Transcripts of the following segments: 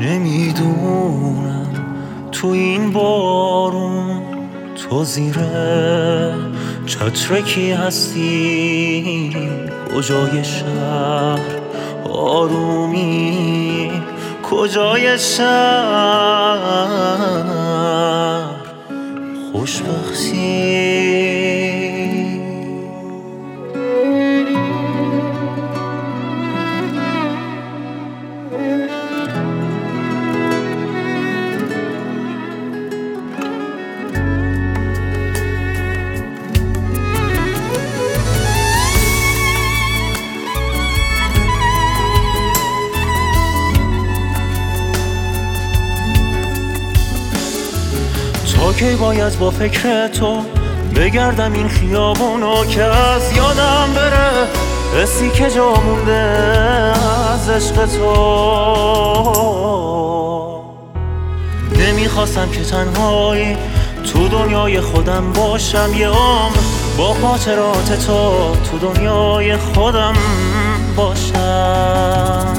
نمیدونم تو این بارون تو زیر چتر کی هستی؟ کجای شهر آرومی؟ کجای شهر خوشبختی؟ تا کی باید با فکر تو بگردم این خیابونو که از یادم بره حسی که جا مونده از عشق تو؟ نمیخواستم که تنهایی تو دنیای خودم باشم، یه عمر با خاطرات تو تو دنیای خودم باشم.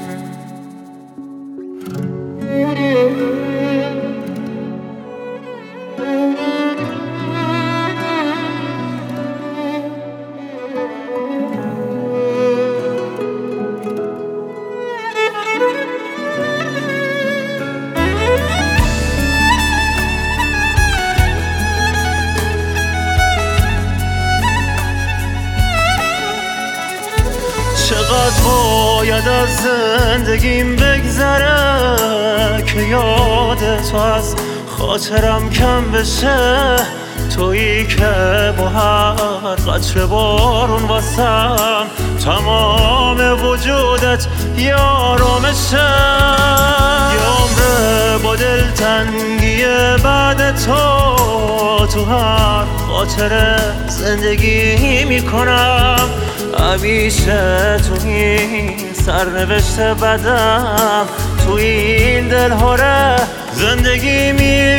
چقدر باید از زندگیم بگذره که یاد تو از خاطرم کم بشه؟ تویی که با هر قطره بارون واسم تمام وجودت یارامشه. یه عمره با دلتنگی بعد تو هر خاطره زندگی میکنم. همیشه تو این سرنوشت بدم تو این دل هاره زندگی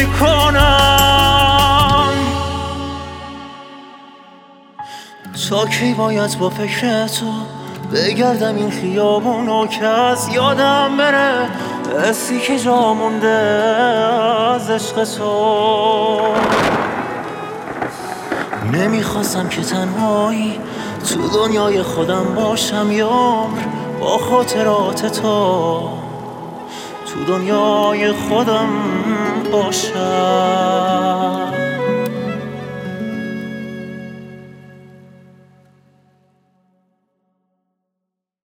میکنم. تا کی باید با فکر تو بگردم این خیابونو که از یادم بره حسی که جا مونده از عشق تو؟ نمیخواستم که تنهایی تو دنیای خودم باشم، یه عمر با خاطرات تو تو دنیای خودم باشم.